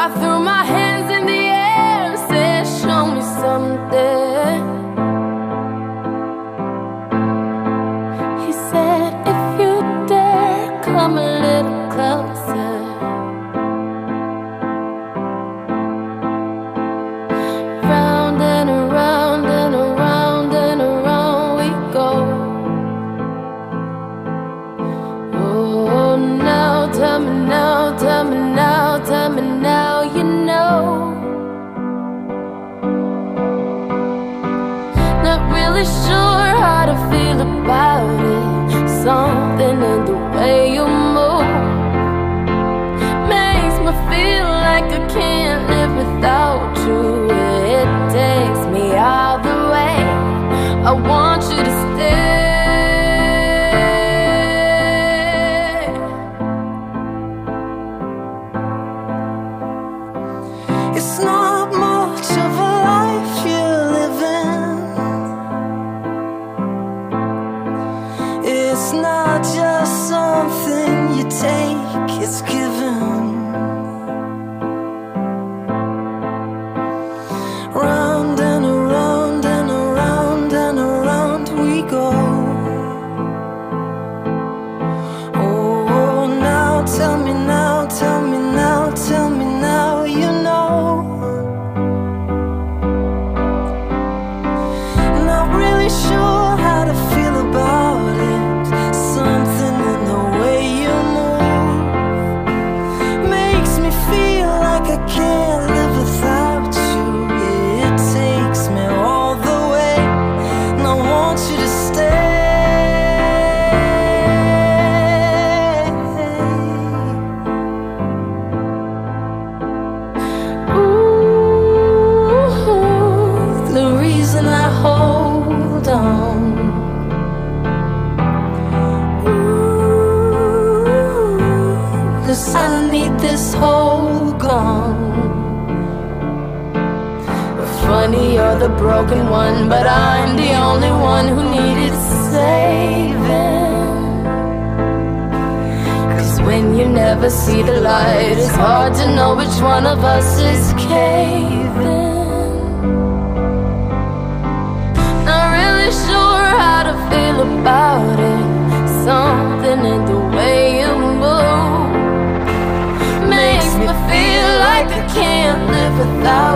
I threw my hands in the air and said, show me something. He said, if you dare, come a little closer. Round and around and around and around we go. Oh, now tell me now, tell me now, tell me now, you know. Not really sure how to feel about it. Something in the way you move makes me feel like I can't live without you. It takes me all the way. I want you to stay. It's not much of a life you're living. It's not just something you take, it's given. Round and around and around and around we go. Oh, now tell me now, tell me now, tell me now, you know. Not really sure how to feel about it. Something in the way you move makes me feel like I can't live without you. It takes me all the way, and I want you to stay. Ooh, the reason I hold on. Ooh, 'cause I need this hole gone. Funny, you're the broken one, but I'm the only one who needed saving. 'Cause when you never see the light, it's hard to know which one of us is caving. Not really sure how to feel about it. Something in the way you move makes me feel like I can't live without